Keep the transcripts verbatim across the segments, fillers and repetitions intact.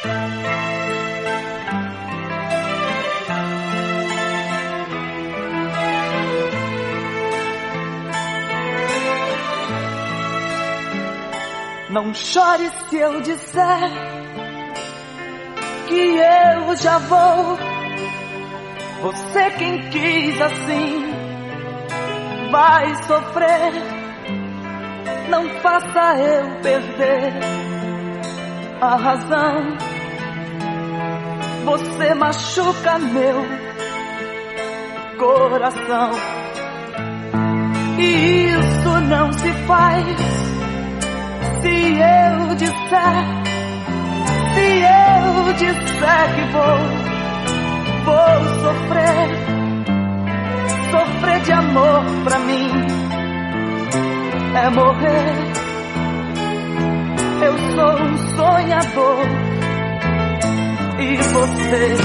Não chore se eu disser que eu já vou. Você quem quis assim vai sofrer. Não faça eu perder a razão. Você machuca meu coração. E isso não se faz. Se eu disser, se eu disser que vou, vou sofrer, sofrer de amor pra mim é morrer. Eu sou um sonhador e você,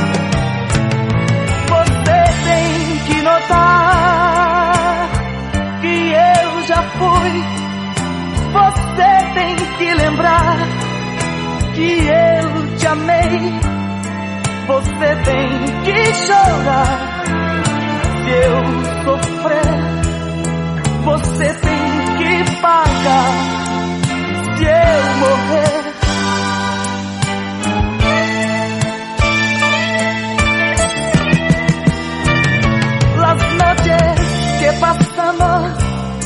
você tem que notar que eu já fui. Você tem que lembrar que eu te amei. Você tem que chorar se eu sofrer. Você tem que pagar se eu morrer. Las noches que pasamos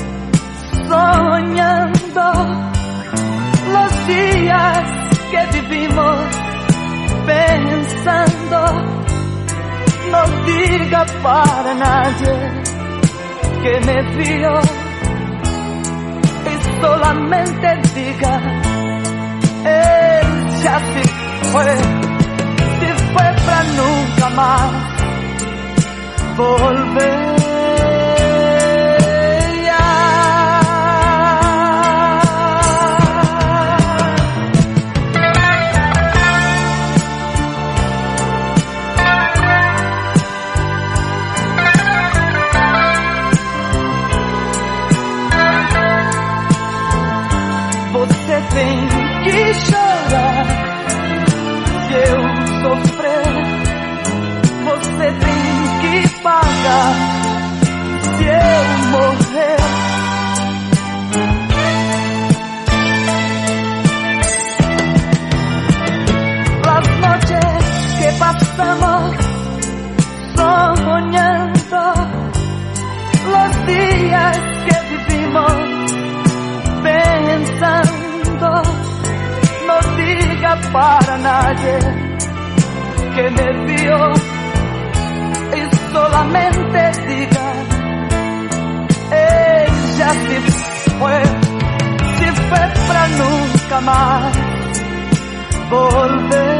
soñando, los días que vivimos pensando. No diga para nadie que me vio y solamente diga, él ya se fue, se fue para nunca más volver. Tem que chorar se eu sofrer. Você tem que pagar se eu morrer. Las noches que pasamos soñando, los días que vivimos pensando. No diga para nadie que me vio y solamente diga, ella se fue, se fue para nunca más volver.